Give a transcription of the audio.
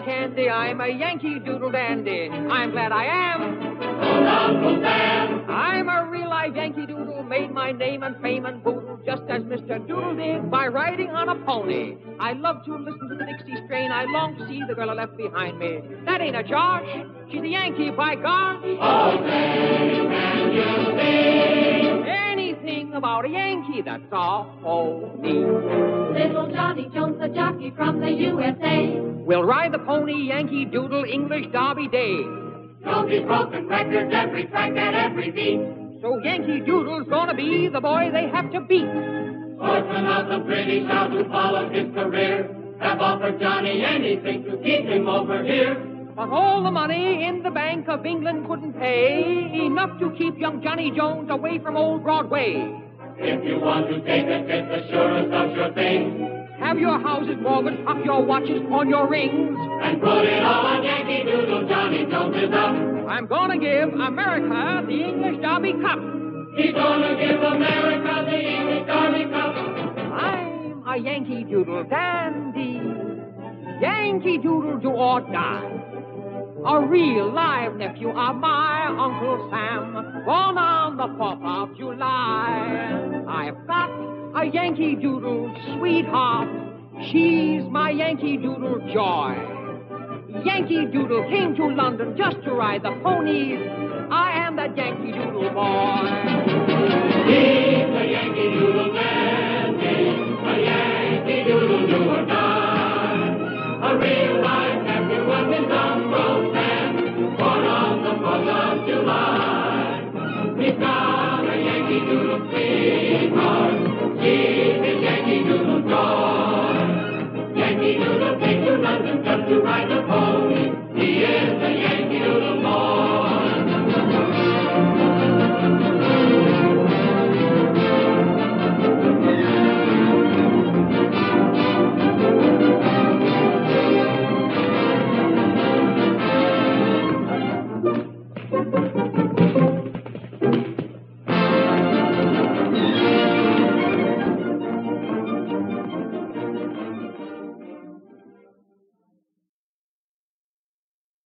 candy. I'm a Yankee Doodle dandy. I'm glad I am. Old Uncle Sam. I'm a real live Yankee Doodle, made my name and fame and boodle, just as Mr. Doodle did by riding on a pony. I love to listen to the Dixie strain. I long to see the girl I left behind me. That ain't a charge. She's a Yankee, by gosh. Oh, say, can you sing anything about a Yankee? That's all me. Little Johnny Jones, the jockey from the USA. We'll ride the pony, Yankee Doodle, English Derby Day. Don't be broken records every track at every beat. So Yankee Doodle's gonna be the boy they have to beat. Sportsmen of the British Isles who followed his career have offered Johnny anything to keep him over here. But all the money in the Bank of England couldn't pay enough to keep young Johnny Jones away from old Broadway. If you want to take a trip, the surest of sure things. Have your houses mortgaged, pop your watches, pawn your rings, and put it all on Yankee Doodle. Johnny Jones is up. I'm gonna give America the English Derby Cup. He's gonna give America the English Derby Cup. I'm a Yankee Doodle dandy. Yankee Doodle do or die. A real live nephew of my Uncle Sam, born on the 4th of July. I've got a Yankee Doodle sweetheart. She's my Yankee Doodle joy. Yankee Doodle came to London just to ride the ponies. I am that Yankee Doodle boy.